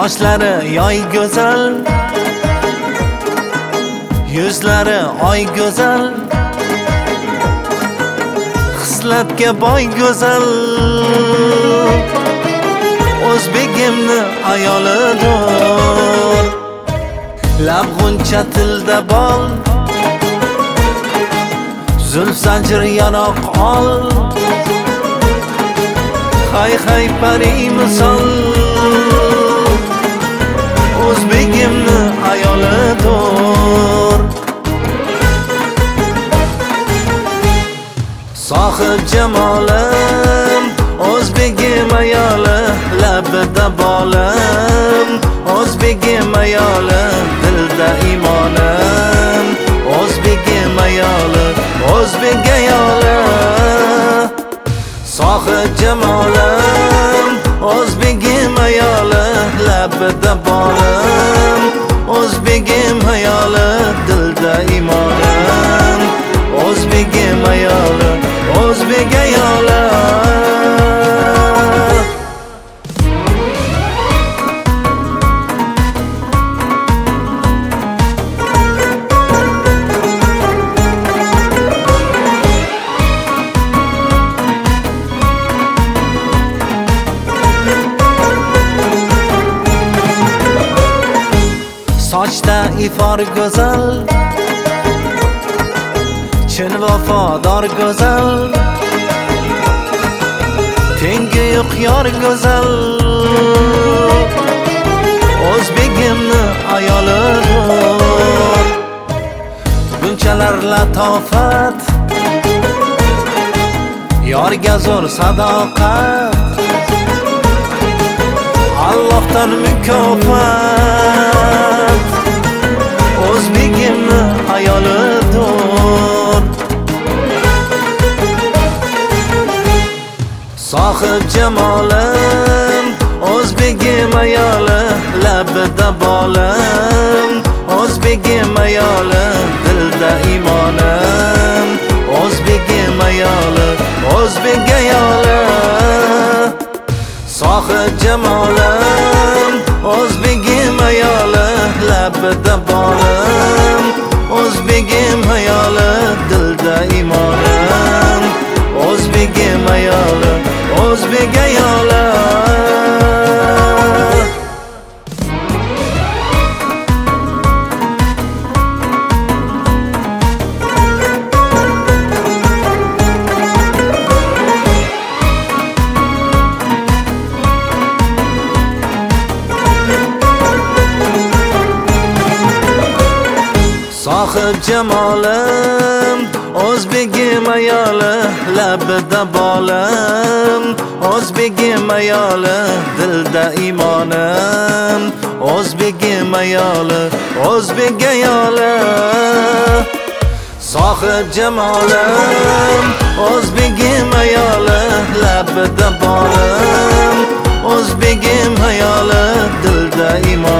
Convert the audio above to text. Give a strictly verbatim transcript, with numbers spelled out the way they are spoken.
Qoshlari yoy go'zal, yuzlari oy go'zal, hislatga boy go'zal. O'zbegimni ayolidir, lab g'uncha tilda bol, zulf zanjir yanoq ol, hay hay pari misol. O'zbegimni ayolidir, sohib jamolim, o'zbegim ayoli, labida bolim, o'zbegim ayoli, dilda imonim, o'zbegim ayoli, o'zbek ayoli. Sohib jamolim, o'zbegim ayoli, labida bolim, o'zbegim ayoli, dilda imonim, o'zbegim ayoli, o'zbek ayoli. Sochda ifor go'zal, chin vafodor go'zal, tengi yo'q yor go'zal. O'zbegimni ayolidir, bunchalar latofat, yorga zo'r sadoqat, Allohdan mukofot. O'zbegimni ayolidir, sohib jamolim, o'zbegim ayoli, labida bolim, o'zbegim ayoli, dilda imonim, o'zbegim ayoli, o'zbek ayoli. Sohib jamolim, o'zbegim ayoli, labida bolim, o'zbegim ayoli, dilda imonim, o'zbegim ayoli, o'zbek ayoli. Sohib jamolim, o'zbegim ayoli, labida bolim, o'zbegim ayoli, dilda imonim, o'zbegim ayoli, o'zbek ayoli. Sohib jamolim, o'zbegim ayoli, labida bolim, o'zbegim ayoli, dilda imonim.